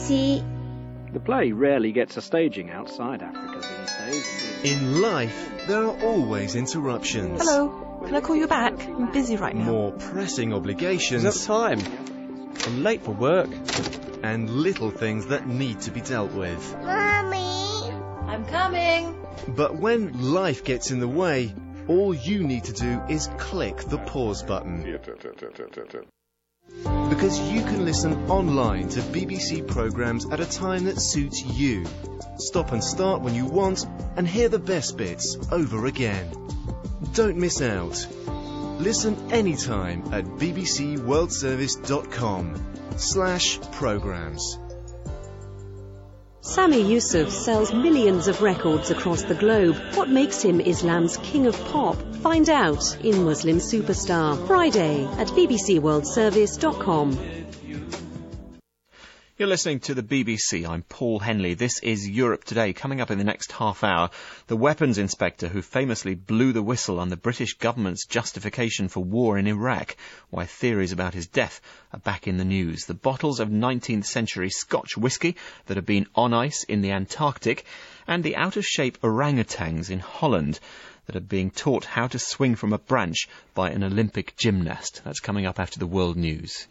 BBC. The play rarely gets a staging outside Africa these days. In life, there are always interruptions. Hello, can I call you back? I'm busy right now. More pressing obligations. Is that time? I'm late for work. And little things that need to be dealt with. Mommy! I'm coming! But when life gets in the way, all you need to do is click the pause button. Because you can listen online to BBC programmes at a time that suits you. Stop and start when you want and hear the best bits over again. Don't miss out. Listen anytime at bbcworldservice.com/programmes. Sami Yusuf sells millions of records across the globe. What makes him Islam's king of pop? Find out in Muslim Superstar. Friday at bbcworldservice.com. You're listening to the BBC. I'm Paul Henley. This is Europe Today. Coming up in the next half hour, the weapons inspector who famously blew the whistle on the British government's justification for war in Iraq, why theories about his death are back in the news. The bottles of 19th century Scotch whisky that have been on ice in the Antarctic, and the out-of-shape orangutans in Holland that are being taught how to swing from a branch by an Olympic gymnast. That's coming up after the world news.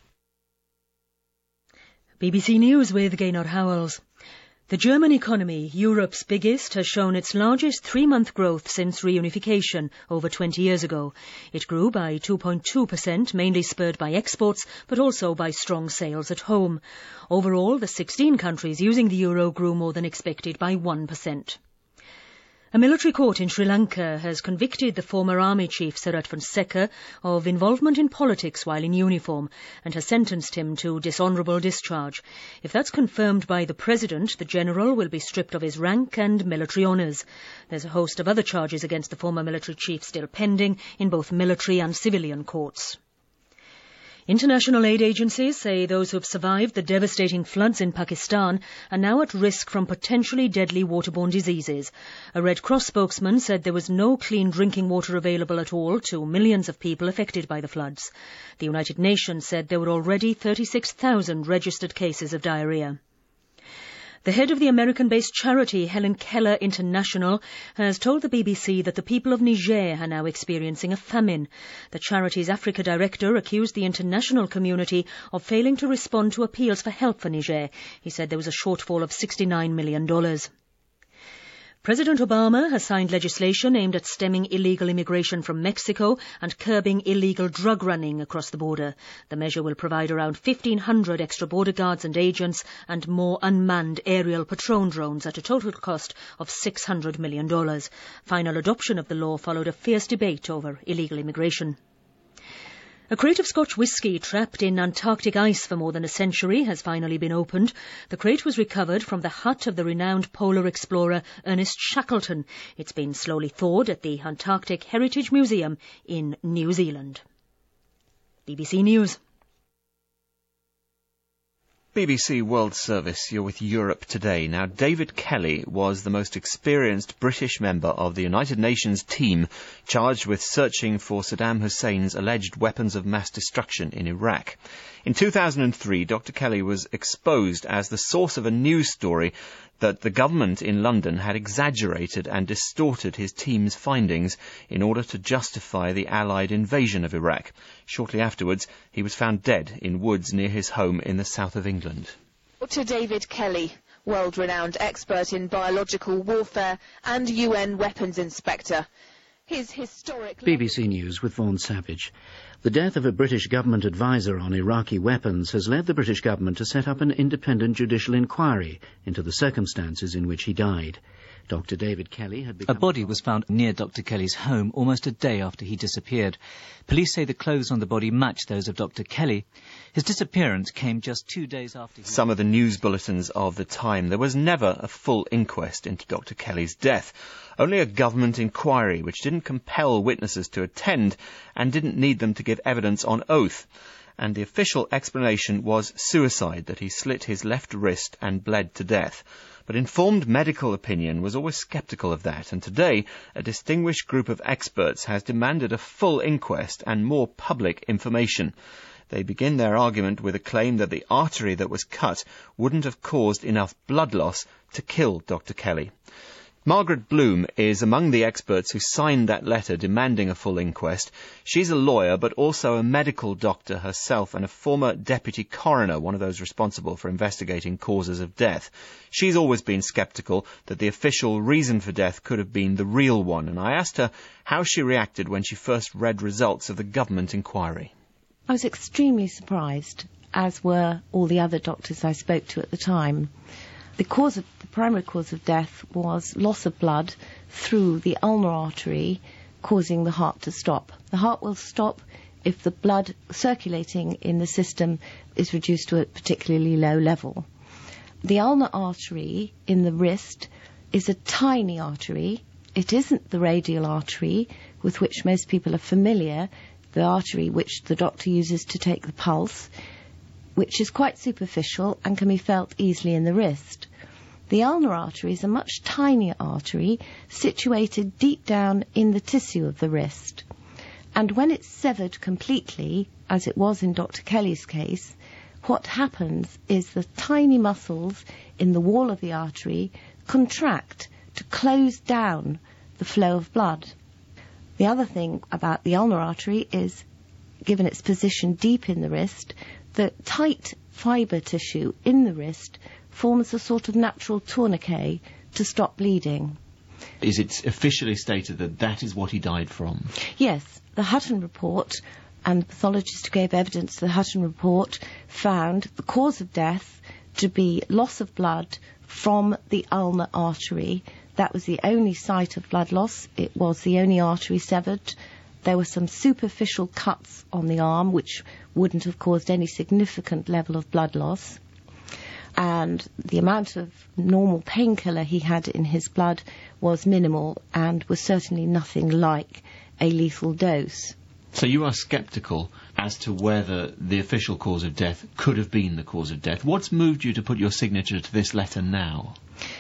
BBC News with Gaynor Howells. The German economy, Europe's biggest, has shown its largest three-month growth since reunification over 20 years ago. It grew by 2.2%, mainly spurred by exports, but also by strong sales at home. Overall, the 16 countries using the euro grew more than expected by 1%. A military court in Sri Lanka has convicted the former army chief Sarath Fonseka of involvement in politics while in uniform and has sentenced him to dishonourable discharge. If that's confirmed by the president, the general will be stripped of his rank and military honours. There's a host of other charges against the former military chief still pending in both military and civilian courts. International aid agencies say those who have survived the devastating floods in Pakistan are now at risk from potentially deadly waterborne diseases. A Red Cross spokesman said there was no clean drinking water available at all to millions of people affected by the floods. The United Nations said there were already 36,000 registered cases of diarrhoea. The head of the American-based charity Helen Keller International has told the BBC that the people of Niger are now experiencing a famine. The charity's Africa director accused the international community of failing to respond to appeals for help for Niger. He said there was a shortfall of $69 million. President Obama has signed legislation aimed at stemming illegal immigration from Mexico and curbing illegal drug running across the border. The measure will provide around 1,500 extra border guards and agents and more unmanned aerial patrol drones at a total cost of $600 million. Final adoption of the law followed a fierce debate over illegal immigration. A crate of Scotch whisky trapped in Antarctic ice for more than a century has finally been opened. The crate was recovered from the hut of the renowned polar explorer Ernest Shackleton. It's been slowly thawed at the Antarctic Heritage Museum in New Zealand. BBC News. BBC World Service, you're with Europe Today. Now, David Kelly was the most experienced British member of the United Nations team charged with searching for Saddam Hussein's alleged weapons of mass destruction in Iraq. In 2003, Dr. Kelly was exposed as the source of a news story that the government in London had exaggerated and distorted his team's findings in order to justify the Allied invasion of Iraq. Shortly afterwards, he was found dead in woods near his home in the south of England. Dr. David Kelly, world-renowned expert in biological warfare and UN weapons inspector. His historic... BBC News with Vaughan Savage. The death of a British government advisor on Iraqi weapons has led the British government to set up an independent judicial inquiry into the circumstances in which he died. Dr. David Kelly had become... A body was found near Dr. Kelly's home almost a day after he disappeared. Police say the clothes on the body match those of Dr. Kelly. His disappearance came just 2 days after... Some of the news bulletins of the time. There was never a full inquest into Dr. Kelly's death. Only a government inquiry which didn't compel witnesses to attend and didn't need them to give evidence on oath. And the official explanation was suicide, that he slit his left wrist and bled to death. But informed medical opinion was always sceptical of that, and today a distinguished group of experts has demanded a full inquest and more public information. They begin their argument with a claim that the artery that was cut wouldn't have caused enough blood loss to kill Dr. Kelly. Margaret Bloom is among the experts who signed that letter demanding a full inquest. She's a lawyer, but also a medical doctor herself and a former deputy coroner, one of those responsible for investigating causes of death. She's always been sceptical that the official reason for death could have been the real one, and I asked her how she reacted when she first read results of the government inquiry. I was extremely surprised, as were all the other doctors I spoke to at the time. The primary cause of death was loss of blood through the ulnar artery, causing the heart to stop. The heart will stop if the blood circulating in the system is reduced to a particularly low level. The ulnar artery in the wrist is a tiny artery. It isn't the radial artery with which most people are familiar, the artery which the doctor uses to take the pulse, which is quite superficial and can be felt easily in the wrist. The ulnar artery is a much tinier artery situated deep down in the tissue of the wrist. And when it's severed completely, as it was in Dr. Kelly's case, what happens is the tiny muscles in the wall of the artery contract to close down the flow of blood. The other thing about the ulnar artery is, given its position deep in the wrist, the tight fibre tissue in the wrist forms a sort of natural tourniquet to stop bleeding. Is it officially stated that that is what he died from? Yes. The Hutton report and the pathologist who gave evidence to the Hutton report found the cause of death to be loss of blood from the ulnar artery. That was the only site of blood loss. It was the only artery severed. There were some superficial cuts on the arm which wouldn't have caused any significant level of blood loss. And the amount of normal painkiller he had in his blood was minimal and was certainly nothing like a lethal dose. So you are sceptical as to whether the official cause of death could have been the cause of death. What's moved you to put your signature to this letter now?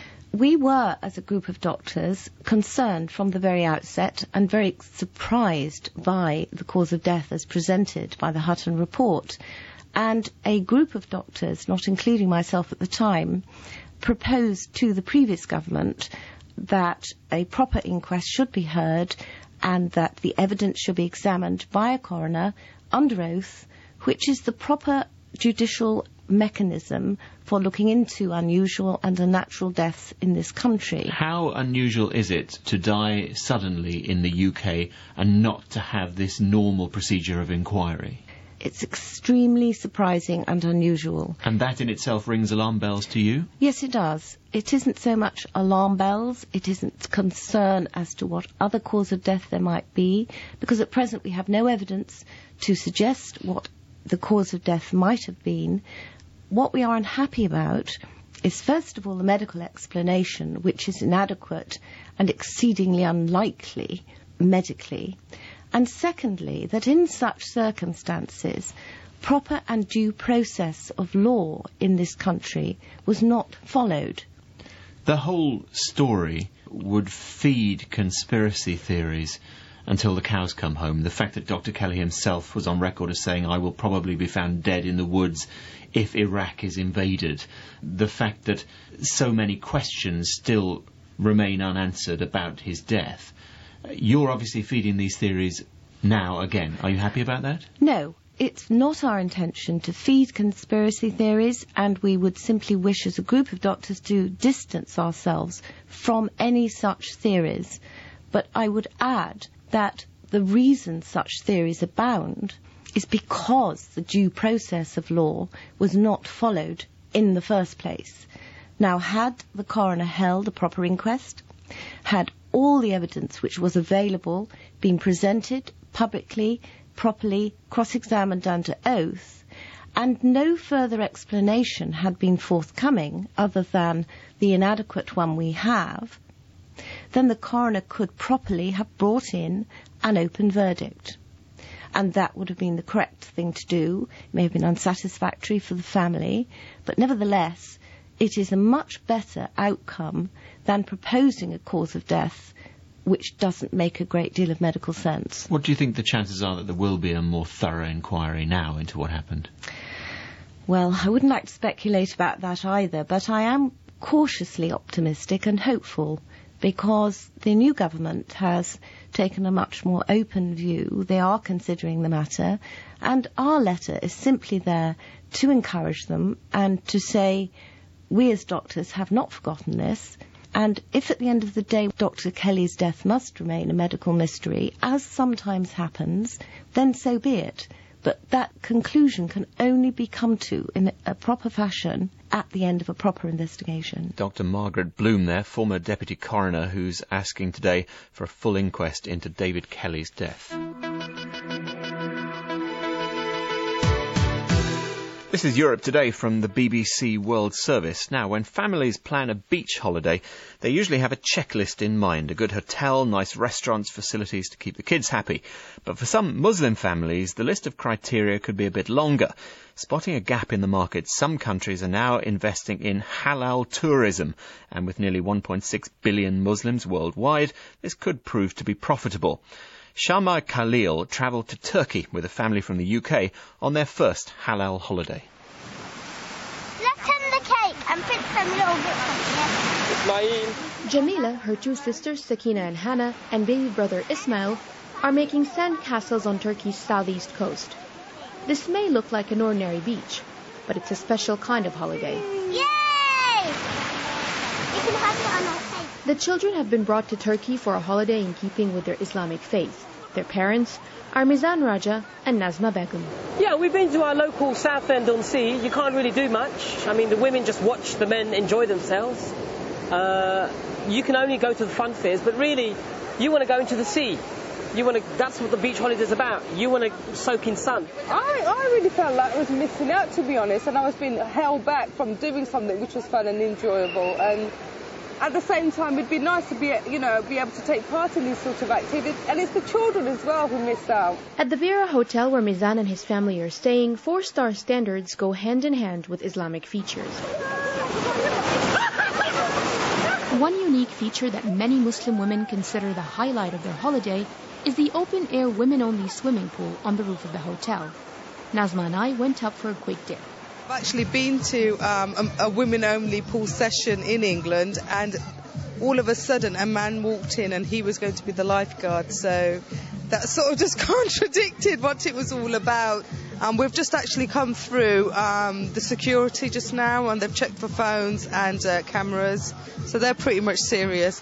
We were, as a group of doctors, concerned from the very outset and very surprised by the cause of death as presented by the Hutton report. And a group of doctors, not including myself at the time, proposed to the previous government that a proper inquest should be heard and that the evidence should be examined by a coroner under oath, which is the proper judicial mechanism for looking into unusual and unnatural deaths in this country. How unusual is it to die suddenly in the UK and not to have this normal procedure of inquiry? It's extremely surprising and unusual. And that in itself rings alarm bells to you? Yes, it does. It isn't so much alarm bells, it isn't concern as to what other cause of death there might be, because at present we have no evidence to suggest what the cause of death might have been. What we are unhappy about is, first of all, the medical explanation, which is inadequate and exceedingly unlikely medically. And secondly, that in such circumstances, proper and due process of law in this country was not followed. The whole story would feed conspiracy theories until the cows come home. The fact that Dr. Kelly himself was on record as saying, I will probably be found dead in the woods if Iraq is invaded. The fact that so many questions still remain unanswered about his death. You're obviously feeding these theories now again. Are you happy about that? No, it's not our intention to feed conspiracy theories, and we would simply wish as a group of doctors to distance ourselves from any such theories. But I would add that the reason such theories abound is because the due process of law was not followed in the first place. Now, had the coroner held a proper inquest, had all the evidence which was available been presented publicly, properly, cross-examined under oath, and no further explanation had been forthcoming other than the inadequate one we have, then the coroner could properly have brought in an open verdict. And that would have been the correct thing to do. It may have been unsatisfactory for the family, but nevertheless, it is a much better outcome than proposing a cause of death which doesn't make a great deal of medical sense. What do you think the chances are that there will be a more thorough inquiry now into what happened? Well, I wouldn't like to speculate about that either, but I am cautiously optimistic and hopeful because the new government has taken a much more open view. They are considering the matter, and our letter is simply there to encourage them and to say we as doctors have not forgotten this, and if at the end of the day Dr. Kelly's death must remain a medical mystery, as sometimes happens, then so be it. But that conclusion can only be come to in a proper fashion at the end of a proper investigation. Dr. Margaret Bloom there, former Deputy Coroner, who's asking today for a full inquest into David Kelly's death. This is Europe Today from the BBC World Service. Now, when families plan a beach holiday, they usually have a checklist in mind. A good hotel, nice restaurants, facilities to keep the kids happy. But for some Muslim families, the list of criteria could be a bit longer. Spotting a gap in the market, some countries are now investing in halal tourism. And with nearly 1.6 billion Muslims worldwide, this could prove to be profitable. Shama Khalil travelled to Turkey with a family from the UK on their first halal holiday. Let's turn the cake and put some little bits on it. Jamila, her two sisters Sakina and Hannah, and baby brother Ismail are making sand castles on Turkey's southeast coast. This may look like an ordinary beach, but it's a special kind of holiday. Yay! We can have it on our face. The children have been brought to Turkey for a holiday in keeping with their Islamic faith. Their parents are Mizan Raja and Nazma Begum. Yeah, we've been to our local Southend-on-Sea. You can't really do much. I mean, the women just watch the men enjoy themselves. You can only go to the fun fairs, but really, you want to go into the sea. That's what the beach holiday is about. You want to soak in sun. I really felt like I was missing out, to be honest, and I was being held back from doing something which was fun and enjoyable. And at the same time, it'd be nice to be able to take part in these sorts of activities. And it's the children as well who miss out. At the Vera Hotel where Mizan and his family are staying, 4-star standards go hand in hand with Islamic features. One unique feature that many Muslim women consider the highlight of their holiday is the open-air women-only swimming pool on the roof of the hotel. Nazma and I went up for a quick dip. I've actually been to a women-only pool session in England, and all of a sudden a man walked in and he was going to be the lifeguard, so that sort of just contradicted what it was all about. We've just actually come through the security just now, and they've checked for phones and cameras, so they're pretty much serious.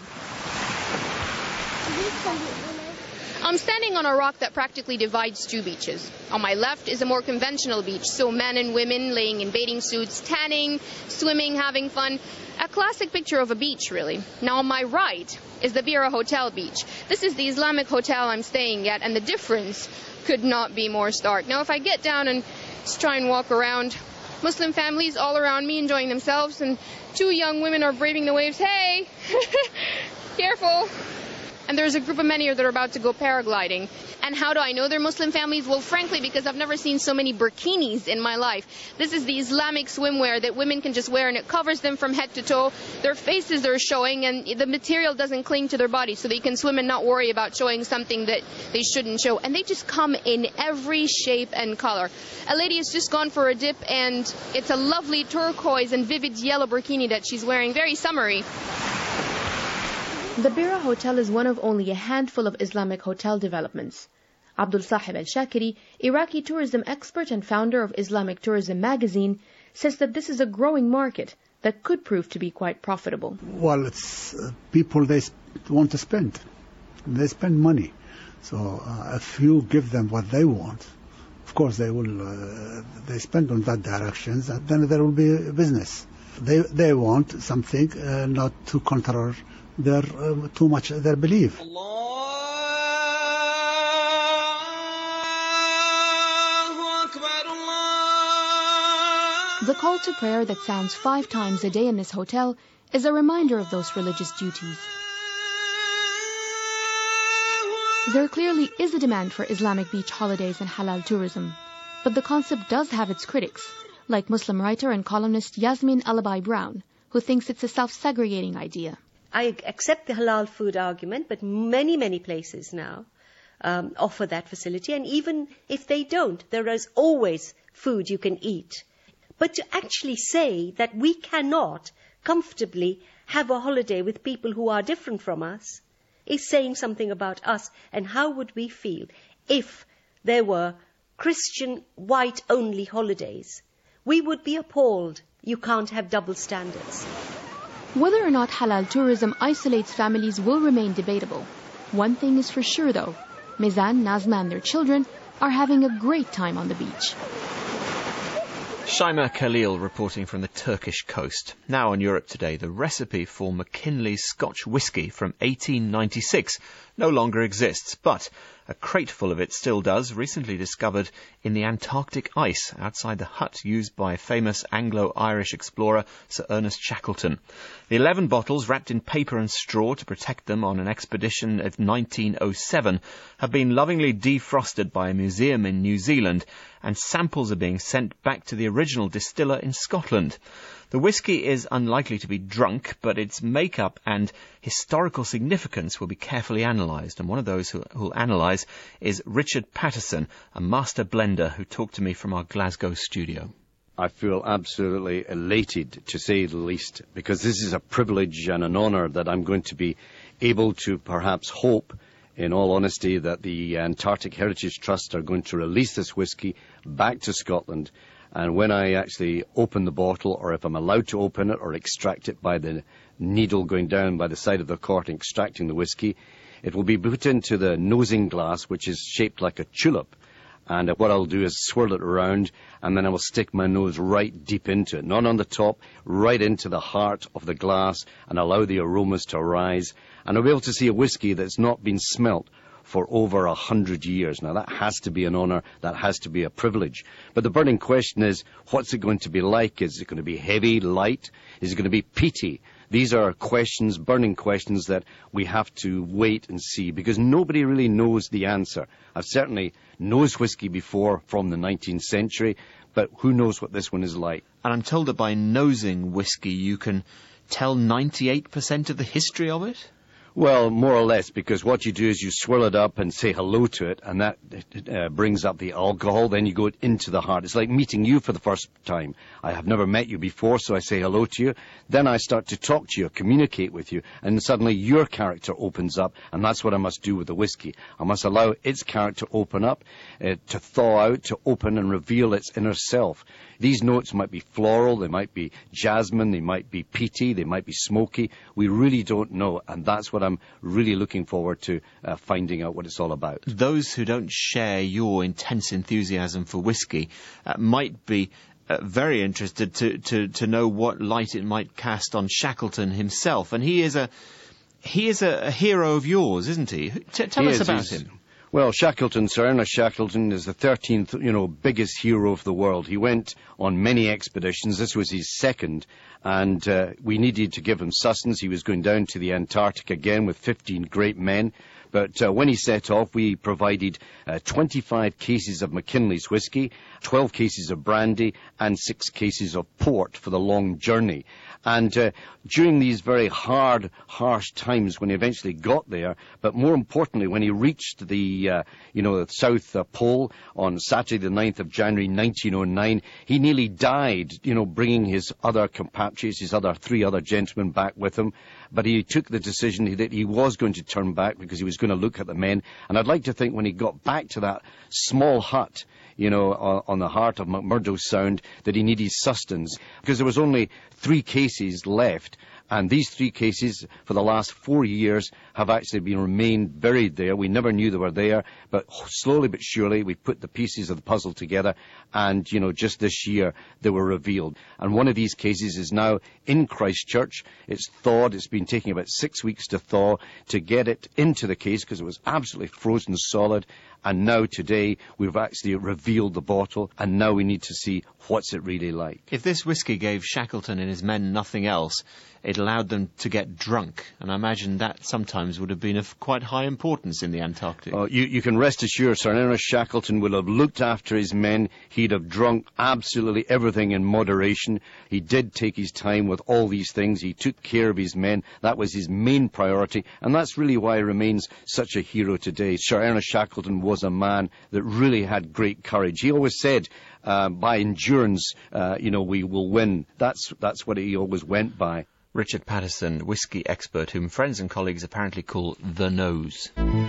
I'm standing on a rock that practically divides two beaches. On my left is a more conventional beach, so men and women laying in bathing suits, tanning, swimming, having fun. A classic picture of a beach, really. Now on my right is the Vera Hotel beach. This is the Islamic hotel I'm staying at, and the difference could not be more stark. Now if I get down and just try and walk around, Muslim families all around me enjoying themselves, and two young women are braving the waves. Hey! Careful! And there's a group of men here that are about to go paragliding. And how do I know they're Muslim families? Well, frankly, because I've never seen so many burkinis in my life. This is the Islamic swimwear that women can just wear, and it covers them from head to toe. Their faces are showing, and the material doesn't cling to their body, so they can swim and not worry about showing something that they shouldn't show. And they just come in every shape and color. A lady has just gone for a dip, and it's a lovely turquoise and vivid yellow burkini that she's wearing, very summery. The Bira Hotel is one of only a handful of Islamic hotel developments. Abdul Sahib al-Shakiri, Iraqi tourism expert and founder of Islamic Tourism magazine, says that this is a growing market that could prove to be quite profitable. Well, it's people, they want to spend. They spend money. So if you give them what they want, of course they will. They spend on that directions, and then there will be a business. They want something not to counter too much their belief. The call to prayer that sounds 5 times a day in this hotel is a reminder of those religious duties. There clearly is a demand for Islamic beach holidays and halal tourism, but the concept does have its critics, like Muslim writer and columnist Yasmin Alabai Brown, who thinks it's a self-segregating idea. I accept the halal food argument, but many, many places now offer that facility. And even if they don't, there is always food you can eat. But to actually say that we cannot comfortably have a holiday with people who are different from us is saying something about us. And how would we feel if there were Christian white-only holidays? We would be appalled. You can't have double standards. Whether or not halal tourism isolates families will remain debatable. One thing is for sure though, Mizan, Nazma and their children are having a great time on the beach. Shaima Khalil reporting from the Turkish coast. Now on Europe Today, the recipe for McKinley's Scotch whisky from 1896 no longer exists, but a crate full of it still does, recently discovered in the Antarctic ice outside the hut used by famous Anglo-Irish explorer Sir Ernest Shackleton. The 11 bottles, wrapped in paper and straw to protect them on an expedition of 1907, have been lovingly defrosted by a museum in New Zealand, and samples are being sent back to the original distiller in Scotland. The whisky is unlikely to be drunk, but its makeup and historical significance will be carefully analysed, and one of those who will analyse is Richard Patterson, a master blender who talked to me from our Glasgow studio. I feel absolutely elated, to say the least, because this is a privilege and an honour that I'm going to be able to perhaps hope, in all honesty, that the Antarctic Heritage Trust are going to release this whisky back to Scotland. And when I actually open the bottle, or if I'm allowed to open it or extract it by the needle going down by the side of the cork and extracting the whisky, it will be put into the nosing glass, which is shaped like a tulip. And what I'll do is swirl it around, and then I will stick my nose right deep into it, not on the top, right into the heart of the glass, and allow the aromas to arise. And I'll be able to see a whisky that's not been smelt for over 100 years. Now, that has to be an honour, that has to be a privilege. But the burning question is, what's it going to be like? Is it going to be heavy, light? Is it going to be peaty? These are questions, burning questions, that we have to wait and see, because nobody really knows the answer. I've certainly nosed whisky before from the 19th century, but who knows what this one is like? And I'm told that by nosing whisky you can tell 98% of the history of it? Well, more or less, because what you do is you swirl it up and say hello to it, and that brings up the alcohol. Then you go into the heart. It's like meeting you for the first time. I have never met you before, so I say hello to you. Then I start to talk to you, communicate with you, and suddenly your character opens up, and that's what I must do with the whisky. I must allow its character to open up, to thaw out, to open and reveal its inner self. These notes might be floral, they might be jasmine, they might be peaty, they might be smoky. We really don't know, and that's what I'm really looking forward to finding out what it's all about. Those who don't share your intense enthusiasm for whisky might be very interested to know what light it might cast on Shackleton himself. And he is a hero of yours, isn't he? Tell us about him. Well, Shackleton, Sir Ernest Shackleton, is the 13th, biggest hero of the world. He went on many expeditions. This was his second, and we needed to give him sustenance. He was going down to the Antarctic again with 15 great men. But when he set off, we provided 25 cases of McKinley's whisky, 12 cases of brandy, and 6 cases of port for the long journey. And during these very hard, harsh times when he eventually got there, but more importantly, when he reached the South Pole on Saturday the 9th of January 1909, he nearly died, bringing his other compatriots, his 3 other gentlemen back with him. But he took the decision that he was going to turn back because he was going to look at the men. And I'd like to think when he got back to that small hut, on the heart of McMurdo Sound, that he needed sustenance, because there was only 3 cases left. And these 3 cases, for the last 4 years, have actually remained buried there. We never knew they were there, but slowly but surely we put the pieces of the puzzle together, and, just this year they were revealed. And one of these cases is now in Christchurch. It's thawed. It's been taking about 6 weeks to thaw to get it into the case, because it was absolutely frozen solid. And now today we've actually revealed the bottle, and now we need to see what's it really like. If this whisky gave Shackleton and his men nothing else, it'll allowed them to get drunk. And I imagine that sometimes would have been of quite high importance in the Antarctic. Oh, you can rest assured Sir Ernest Shackleton will have looked after his men. He'd have drunk absolutely everything in moderation. He did take his time with all these things. He took care of his men. That was his main priority. And that's really why he remains such a hero today. Sir Ernest Shackleton was a man that really had great courage. He always said, by endurance, we will win. That's what he always went by. Richard Patterson, whisky expert, whom friends and colleagues apparently call the Nose.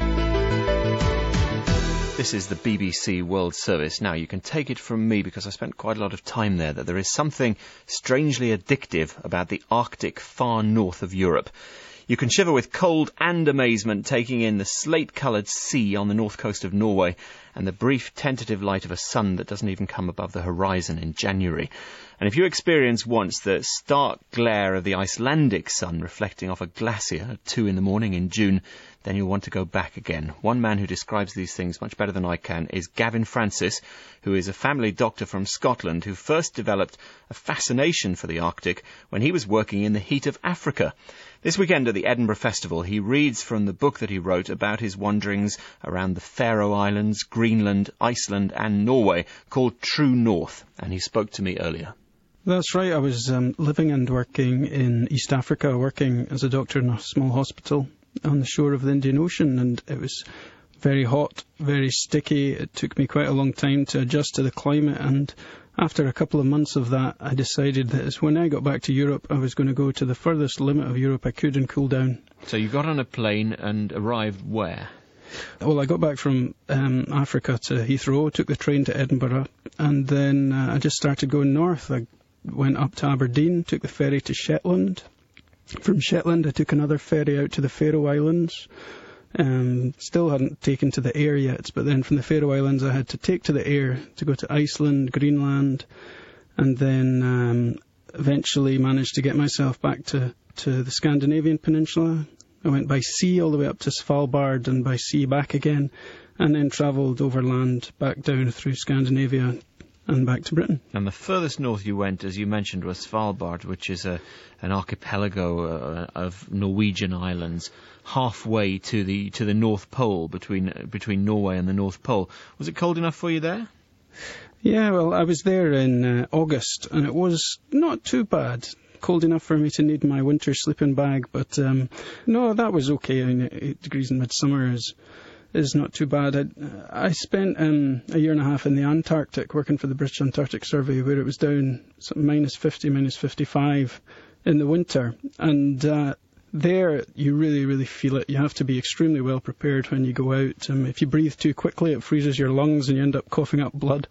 This is the BBC World Service. Now, you can take it from me, because I spent quite a lot of time there, that there is something strangely addictive about the Arctic far north of Europe. You can shiver with cold and amazement taking in the slate-coloured sea on the north coast of Norway and the brief tentative light of a sun that doesn't even come above the horizon in January. And if you experience once the stark glare of the Icelandic sun reflecting off a glacier at 2 in the morning in June, then you'll want to go back again. One man who describes these things much better than I can is Gavin Francis, who is a family doctor from Scotland who first developed a fascination for the Arctic when he was working in the heat of Africa. This weekend at the Edinburgh Festival, he reads from the book that he wrote about his wanderings around the Faroe Islands, Greenland, Iceland and Norway, called True North, and he spoke to me earlier. That's right. I was living and working in East Africa, working as a doctor in a small hospital on the shore of the Indian Ocean, and it was very hot, very sticky. It took me quite a long time to adjust to the climate, and after a couple of months of that, I decided that when I got back to Europe, I was going to go to the furthest limit of Europe I could and cool down. So you got on a plane and arrived where? Well, I got back from Africa to Heathrow, took the train to Edinburgh, and then I just started going north. I went up to Aberdeen, took the ferry to Shetland. From Shetland, I took another ferry out to the Faroe Islands. Still hadn't taken to the air yet, but then from the Faroe Islands I had to take to the air to go to Iceland, Greenland, and then eventually managed to get myself back to the Scandinavian peninsula. I went by sea all the way up to Svalbard and by sea back again, and then travelled overland back down through Scandinavia and back to Britain. And the furthest north you went, as you mentioned, was Svalbard, which is an archipelago of Norwegian islands, halfway to the North Pole, between Norway and the North Pole. Was it cold enough for you there? Yeah, well, I was there in August, and it was not too bad. Cold enough for me to need my winter sleeping bag, but no, that was okay. I mean, 8 degrees in midsummer is not too bad. I spent a year and a half in the Antarctic working for the British Antarctic Survey, where it was down minus 50, minus 55 in the winter, and there you really, really feel it. You have to be extremely well prepared when you go out. If you breathe too quickly, it freezes your lungs and you end up coughing up blood.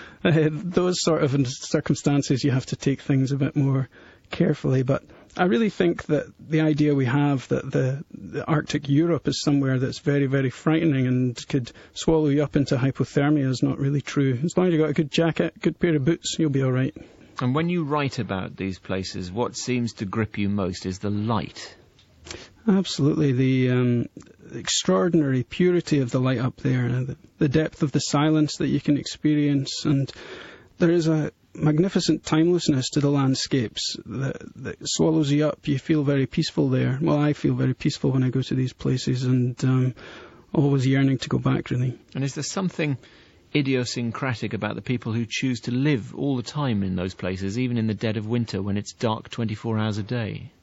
Those sort of circumstances, you have to take things a bit more carefully, but I really think that the idea we have that the Arctic Europe is somewhere that's very, very frightening and could swallow you up into hypothermia is not really true. As long as you've got a good jacket, good pair of boots, you'll be all right. And when you write about these places, what seems to grip you most is the light. Absolutely. The extraordinary purity of the light up there, the depth of the silence that you can experience, and there is a magnificent timelessness to the landscapes that swallows you up. You feel very peaceful there. Well, I feel very peaceful when I go to these places, and always yearning to go back, really. And is there something idiosyncratic about the people who choose to live all the time in those places, even in the dead of winter when it's dark 24 hours a day?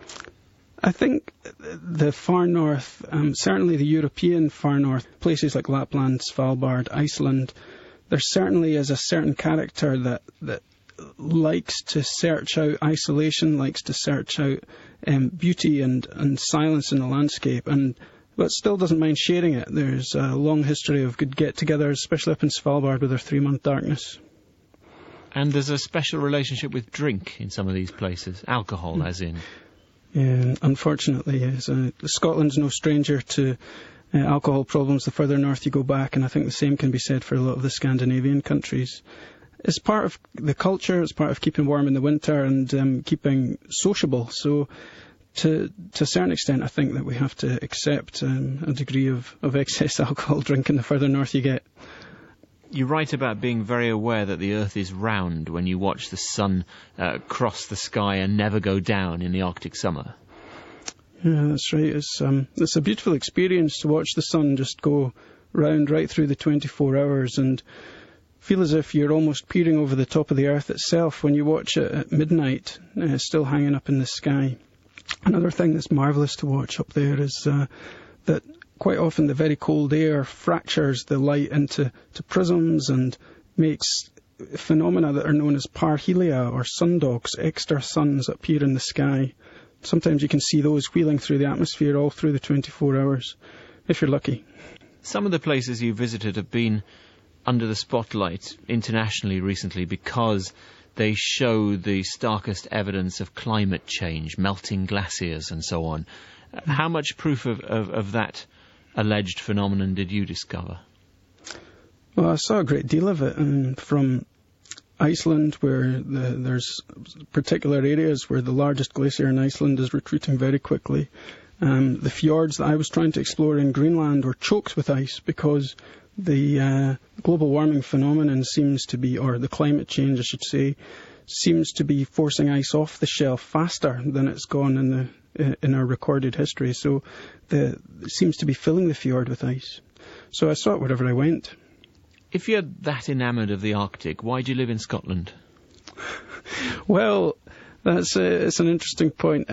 I think the far north, certainly the European far north, places like Lapland, Svalbard, Iceland, there certainly is a certain character that likes to search out isolation, likes to search out beauty and silence in the landscape, but still doesn't mind sharing it. There's a long history of good get-togethers, especially up in Svalbard with their 3-month darkness. And there's a special relationship with drink in some of these places, alcohol as in. Yeah, unfortunately, yes. Scotland's no stranger to alcohol problems the further north you go back, and I think the same can be said for a lot of the Scandinavian countries. It's part of the culture, it's part of keeping warm in the winter and keeping sociable. So to a certain extent, I think that we have to accept a degree of excess alcohol drinking the further north you get. You write about being very aware that the Earth is round when you watch the sun cross the sky and never go down in the Arctic summer. Yeah, that's right. It's a beautiful experience to watch the sun just go round right through the 24 hours and feel as if you're almost peering over the top of the Earth itself when you watch it at midnight, still hanging up in the sky. Another thing that's marvellous to watch up there is that quite often the very cold air fractures the light into prisms and makes phenomena that are known as parhelia or sundogs, extra suns appear in the sky. Sometimes you can see those wheeling through the atmosphere all through the 24 hours, if you're lucky. Some of the places you visited have been under the spotlight internationally recently because they show the starkest evidence of climate change, melting glaciers and so on. How much proof of that alleged phenomenon did you discover? Well, I saw a great deal of it from Iceland, where there's particular areas where the largest glacier in Iceland is retreating very quickly. The fjords that I was trying to explore in Greenland were choked with ice because the global warming phenomenon seems to be, or the climate change, I should say, seems to be forcing ice off the shelf faster than it's gone in our recorded history. So it seems to be filling the fjord with ice. So I saw it wherever I went. If you're that enamoured of the Arctic, why do you live in Scotland? Well, it's an interesting point.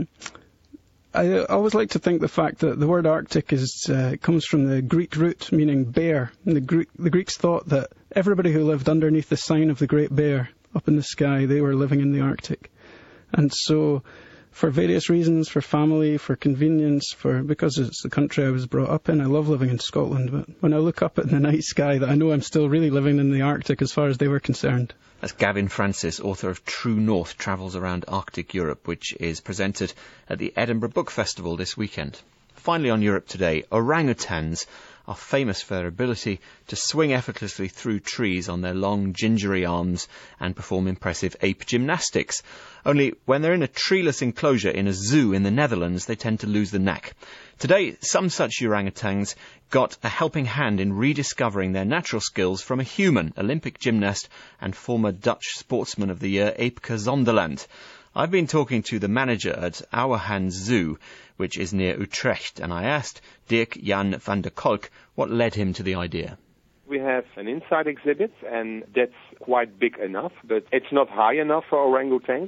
I always like to think the fact that the word Arctic comes from the Greek root meaning bear. And the Greeks thought that everybody who lived underneath the sign of the Great Bear up in the sky, they were living in the Arctic. And so, for various reasons, for family, for convenience, because it's the country I was brought up in, I love living in Scotland. But when I look up at the night sky, that I know I'm still really living in the Arctic as far as they were concerned. That's Gavin Francis, author of True North, Travels Around Arctic Europe, which is presented at the Edinburgh Book Festival this weekend. Finally on Europe Today, orangutans are famous for their ability to swing effortlessly through trees on their long, gingery arms and perform impressive ape gymnastics. Only when they're in a treeless enclosure in a zoo in the Netherlands, they tend to lose the knack. Today, some such orangutans got a helping hand in rediscovering their natural skills from a human, Olympic gymnast and former Dutch Sportsman of the Year, Epke Zonderland. I've been talking to the manager at Ouwehands Zoo, which is near Utrecht, and I asked Dirk Jan van der Kolk what led him to the idea. We have an inside exhibit, and that's quite big enough, but it's not high enough for orangutans.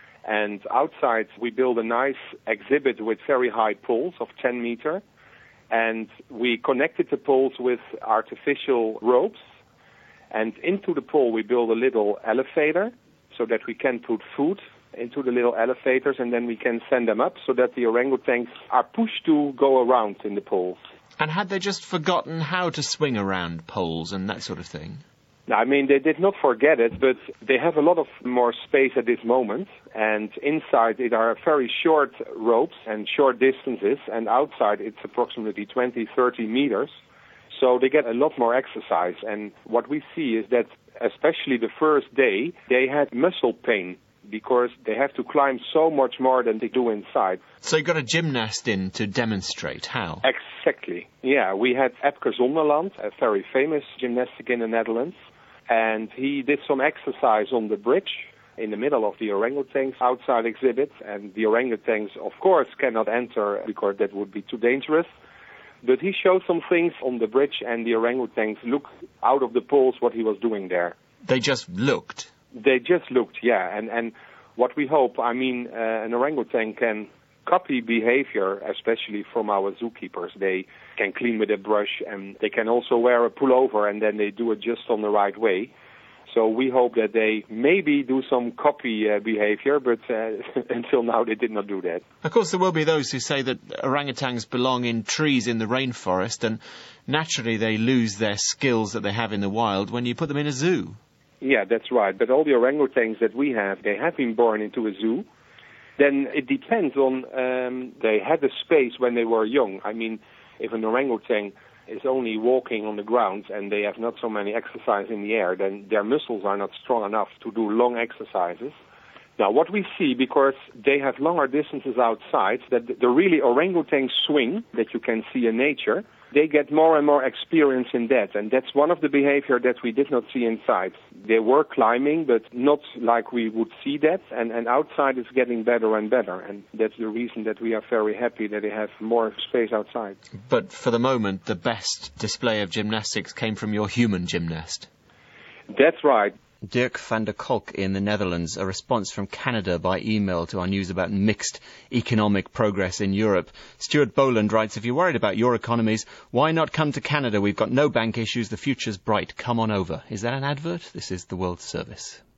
And outside, we build a nice exhibit with very high poles of 10 meters, and we connected the poles with artificial ropes. And into the pole, we build a little elevator so that we can put food into the little elevators, and then we can send them up so that the orangutans are pushed to go around in the poles. And had they just forgotten how to swing around poles and that sort of thing? No, I mean, they did not forget it, but they have a lot of more space at this moment, and inside it are very short ropes and short distances, and outside it's approximately 20-30 meters, so they get a lot more exercise. And what we see is that especially the first day, they had muscle pain, because they have to climb so much more than they do inside. So you got a gymnast in to demonstrate how? Exactly. Yeah, we had Epke Zonderland, a very famous gymnastic in the Netherlands, and he did some exercise on the bridge in the middle of the orangutans outside exhibit, and the orangutans, of course, cannot enter because that would be too dangerous. But he showed some things on the bridge, and the orangutans looked out of the poles what he was doing there. They just looked? They just looked, yeah. And what we hope, I mean, an orangutan can copy behavior, especially from our zookeepers. They can clean with a brush, and they can also wear a pullover, and then they do it just on the right way. So we hope that they maybe do some copy behavior, but until now they did not do that. Of course, there will be those who say that orangutans belong in trees in the rainforest, and naturally they lose their skills that they have in the wild when you put them in a zoo. Yeah, that's right. But all the orangutans that we have, they have been born into a zoo. Then it depends on, they had the space when they were young. I mean, if an orangutan is only walking on the ground and they have not so many exercise in the air, then their muscles are not strong enough to do long exercises. Now, what we see, because they have longer distances outside, that the really orangutan swing that you can see in nature, they get more and more experience in that. And that's one of the behavior that we did not see inside. They were climbing, but not like we would see that. And outside it's getting better and better. And that's the reason that we are very happy that they have more space outside. But for the moment, the best display of gymnastics came from your human gymnast. That's right. Dirk van der Kolk in the Netherlands, a response from Canada by email to our news about mixed economic progress in Europe. Stuart Boland writes, if you're worried about your economies, why not come to Canada? We've got no bank issues, the future's bright, come on over. Is that an advert? This is the World Service.